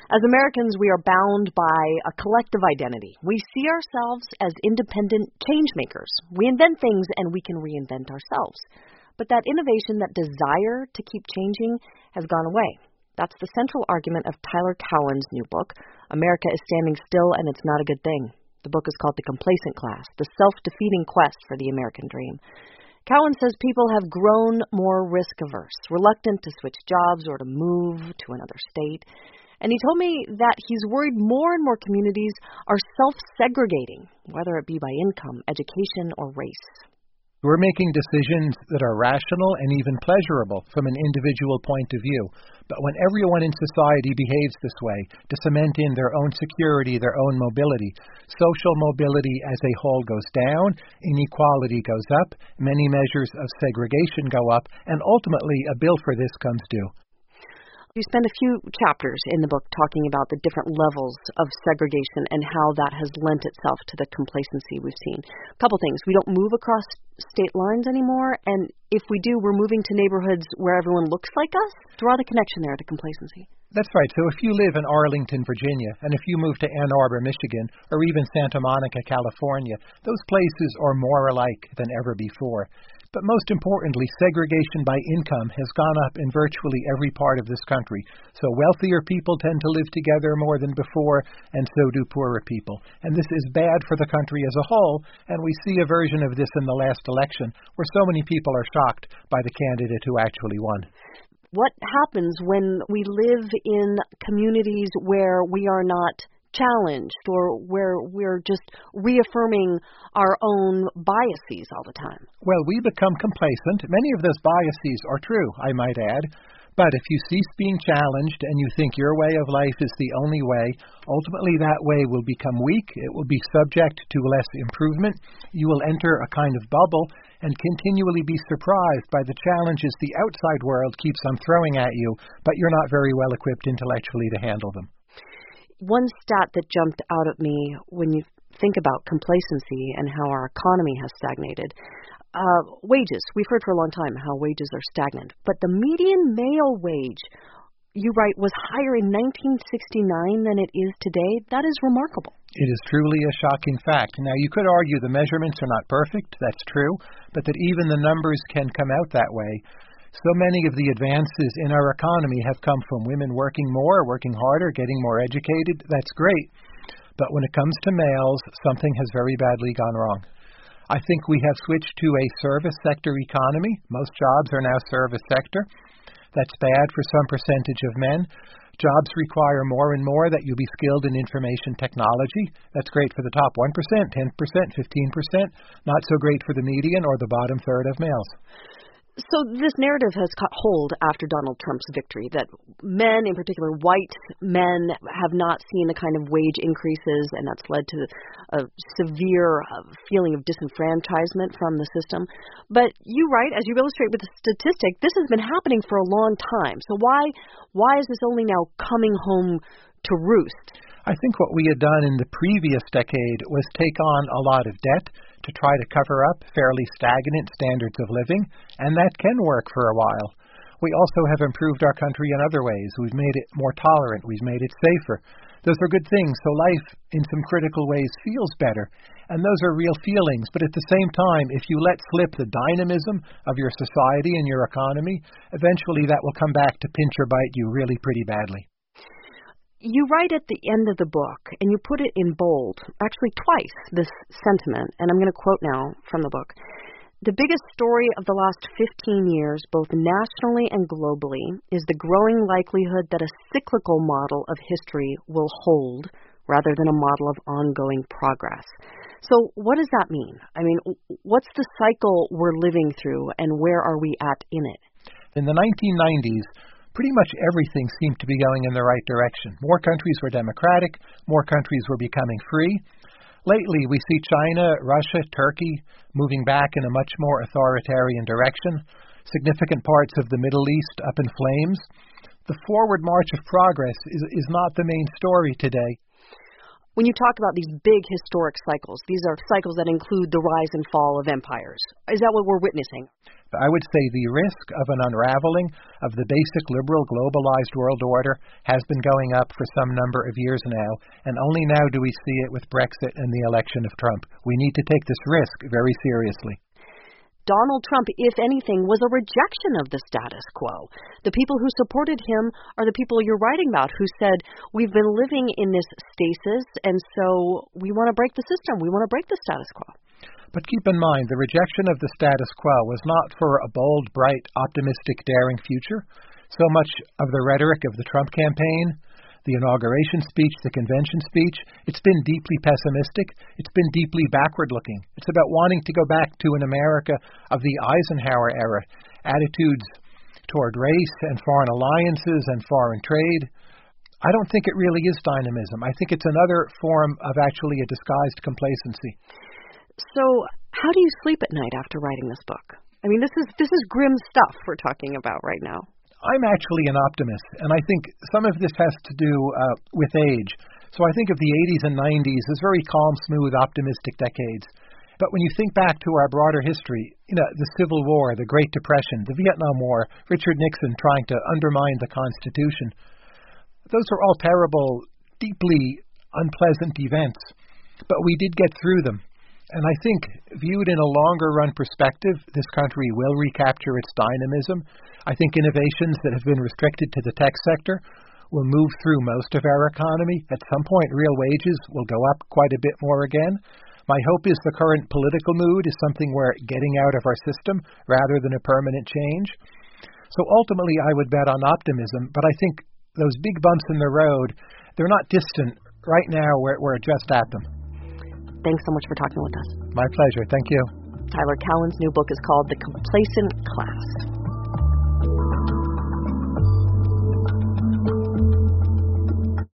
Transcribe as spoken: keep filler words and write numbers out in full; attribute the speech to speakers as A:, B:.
A: As Americans, we are bound by a collective identity. We see ourselves as independent change makers. We invent things and we can reinvent ourselves. But that innovation, that desire to keep changing, has gone away. That's the central argument of Tyler Cowen's new book, America is Standing Still and It's Not a Good Thing. The book is called The Complacent Class, the self-defeating quest for the American dream. Cowen says people have grown more risk-averse, reluctant to switch jobs or to move to another state. And he told me that he's worried more and more communities are self-segregating, whether it be by income, education, or race.
B: We're making decisions that are rational and even pleasurable from an individual point of view. But when everyone in society behaves this way, to cement in their own security, their own mobility, social mobility as a whole goes down, inequality goes up, many measures of segregation go up, and ultimately a bill for this comes due.
A: You spend a few chapters in the book talking about the different levels of segregation and how that has lent itself to the complacency we've seen. A couple things. We don't move across state lines anymore, and if we do, we're moving to neighborhoods where everyone looks like us. Draw the connection there to complacency.
B: That's right. So if you live in Arlington, Virginia, and if you move to Ann Arbor, Michigan, or even Santa Monica, California, those places are more alike than ever before. But most importantly, segregation by income has gone up in virtually every part of this country. So wealthier people tend to live together more than before, and so do poorer people. And this is bad for the country as a whole, and we see a version of this in the last election, where so many people are shocked by the candidate who actually won.
A: What happens when we live in communities where we are not challenged or where we're just reaffirming our own biases all the time?
B: Well, we become complacent. Many of those biases are true, I might add. But if you cease being challenged and you think your way of life is the only way, ultimately that way will become weak. It will be subject to less improvement. You will enter a kind of bubble and continually be surprised by the challenges the outside world keeps on throwing at you, but you're not very well equipped intellectually to handle them.
A: One stat that jumped out at me when you think about complacency and how our economy has stagnated, uh, wages. We've heard for a long time how wages are stagnant. But the median male wage, you write, was higher in nineteen sixty-nine than it is today. That is remarkable.
B: It is truly a shocking fact. Now, you could argue the measurements are not perfect. That's true. But that even the numbers can come out that way. So many of the advances in our economy have come from women working more, working harder, getting more educated. That's great. But when it comes to males, something has very badly gone wrong. I think we have switched to a service sector economy. Most jobs are now service sector. That's bad for some percentage of men. Jobs require more and more that you be skilled in information technology. That's great for the top one percent, ten percent, fifteen percent. Not so great for the median or the bottom third of males.
A: So this narrative has caught hold after Donald Trump's victory, that men, in particular white men, have not seen the kind of wage increases, and that's led to a severe uh, feeling of disenfranchisement from the system. But you write, as you illustrate with the statistic, this has been happening for a long time. So why why is this only now coming home to roost?
B: I think what we had done in the previous decade was take on a lot of debt to try to cover up fairly stagnant standards of living, and that can work for a while. We also have improved our country in other ways. We've made it more tolerant. We've made it safer. Those are good things. So life, in some critical ways, feels better. And those are real feelings. But at the same time, if you let slip the dynamism of your society and your economy, eventually that will come back to pinch or bite you really pretty badly.
A: You write at the end of the book, and you put it in bold, actually twice, this sentiment, and I'm going to quote now from the book. The biggest story of the last fifteen years, both nationally and globally, is the growing likelihood that a cyclical model of history will hold rather than a model of ongoing progress. So what does that mean? I mean, what's the cycle we're living through, and where are we at in it?
B: In the nineteen nineties, pretty much everything seemed to be going in the right direction. More countries were democratic. More countries were becoming free. Lately, we see China, Russia, Turkey moving back in a much more authoritarian direction. Significant parts of the Middle East up in flames. The forward march of progress is, is not the main story today.
A: When you talk about these big historic cycles, these are cycles that include the rise and fall of empires. Is that what we're witnessing?
B: I would say the risk of an unraveling of the basic liberal globalized world order has been going up for some number of years now, and only now do we see it with Brexit and the election of Trump. We need to take this risk very seriously.
A: Donald Trump, if anything, was a rejection of the status quo. The people who supported him are the people you're writing about who said, we've been living in this stasis, and so we want to break the system. We want to break the status quo.
B: But keep in mind, the rejection of the status quo was not for a bold, bright, optimistic, daring future. So much of the rhetoric of the Trump campaign, the inauguration speech, the convention speech, it's been deeply pessimistic. It's been deeply backward-looking. It's about wanting to go back to an America of the Eisenhower era, attitudes toward race and foreign alliances and foreign trade. I don't think it really is dynamism. I think it's another form of actually a disguised complacency.
A: So how do you sleep at night after writing this book? I mean, this is this is grim stuff we're talking about right now.
B: I'm actually an optimist, and I think some of this has to do uh, with age. So I think of the eighties and nineties as very calm, smooth, optimistic decades. But when you think back to our broader history, you know, the Civil War, the Great Depression, the Vietnam War, Richard Nixon trying to undermine the Constitution, those are all terrible, deeply unpleasant events. But we did get through them. And I think, viewed in a longer-run perspective, this country will recapture its dynamism. I think innovations that have been restricted to the tech sector will move through most of our economy. At some point, real wages will go up quite a bit more again. My hope is the current political mood is something we're getting out of our system rather than a permanent change. So ultimately, I would bet on optimism, but I think those big bumps in the road, they're not distant. Right now, we're, we're just at them.
A: Thanks so much for talking with us.
B: My pleasure. Thank you.
A: Tyler Cowen's new book is called The Complacent Class.